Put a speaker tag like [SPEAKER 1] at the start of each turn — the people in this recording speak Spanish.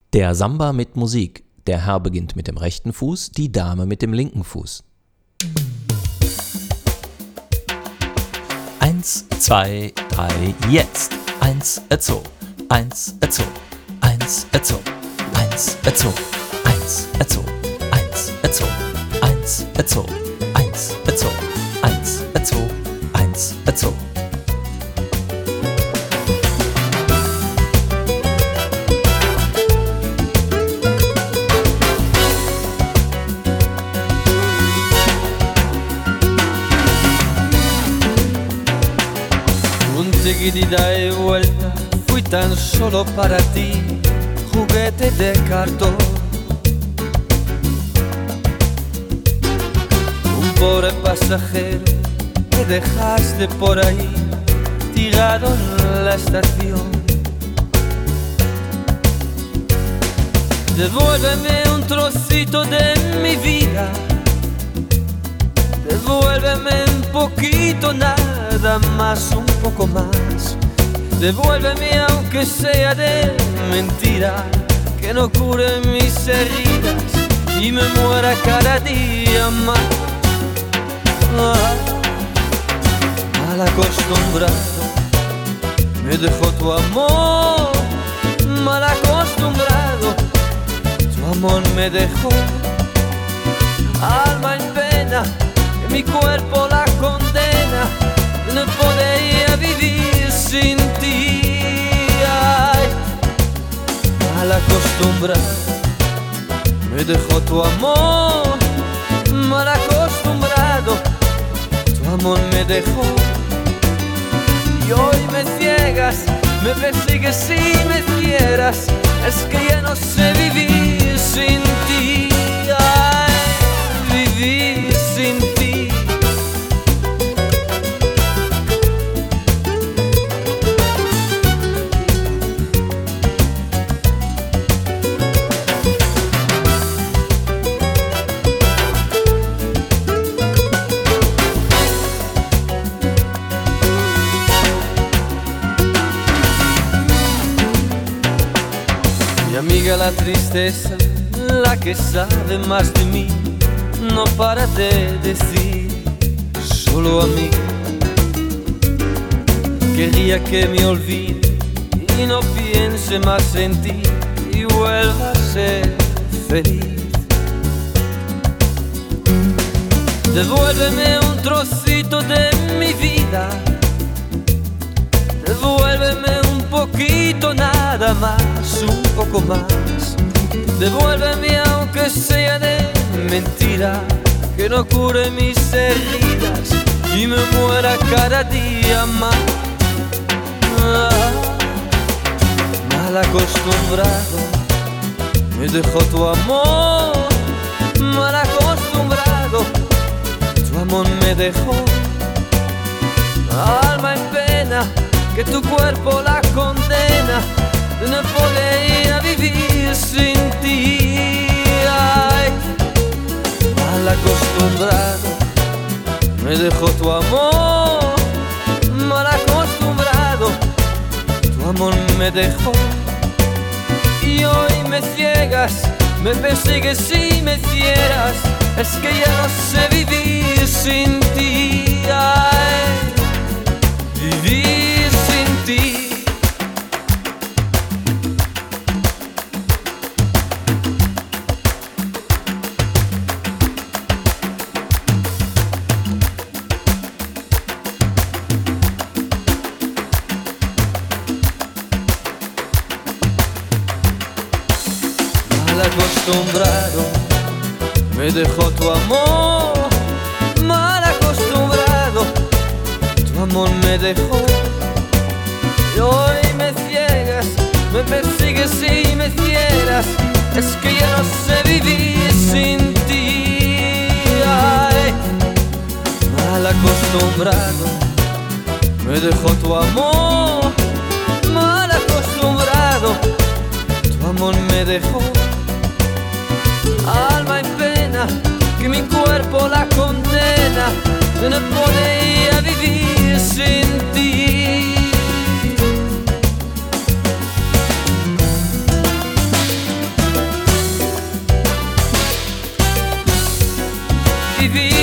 [SPEAKER 1] Der Samba mit Musik. Der Herr beginnt mit dem rechten Fuß, die Dame mit dem linken Fuß. 1, 2, 3, jetzt. 1, 2, 1, 2, 1, 2, 1, 2, 1, 2, 1, 2, 1, 2, 1, 2, 1, 2, 1, 2.
[SPEAKER 2] Ida y vuelta, fui tan solo para ti, juguete de cartón. Un pobre pasajero que dejaste por ahí, tirado en la estación. Devuélveme un trocito de mi vida, devuélveme un poquito, nada más, un poco más. Devuélveme aunque sea de mentira, que no cure mis heridas y me muera cada día más. Mal acostumbrado, me dejó tu amor. Mal acostumbrado, tu amor me dejó. Alma en pena, que mi cuerpo la condena, no podía vivir sin ti. Ay, mal acostumbrado, me dejó tu amor. Mal acostumbrado, tu amor me dejó. Y hoy me ciegas, me persigues y me cieras. Es que ya no sé vivir sin ti. Ay, vivir sin ti. Amiga, la tristeza, la que sabe más de mí, no para de decir solo a mí. Quería que me olvide y no piense más en ti y vuelva a ser feliz. Devuélveme un trocito de mi vida, devuélveme un poquito, nada más, un poco más. Devuélveme aunque sea de mentira, que no cure mis heridas y me muera cada día más. Mal acostumbrado, me dejó tu amor. Mal acostumbrado, tu amor me dejó. Alma en pena, que tu cuerpo la condena, no podía vivir sin ti. Ay, mal acostumbrado, me dejó tu amor. Mal acostumbrado, tu amor me dejó. Y hoy me ciegas, me persigues y me cieras. Es que ya no sé vivir sin ti. Ay, vivir sin ti. Mal acostumbrado, me dejó tu amor. Mal acostumbrado, tu amor me dejó. Y hoy me ciegas, me persigues y me cieras. Es que ya no sé vivir sin ti. Ay, mal acostumbrado, me dejó tu amor. Mal acostumbrado, tu amor me dejó. Alma en pena, que mi cuerpo la condena, no podía vivir sin ti. vivir.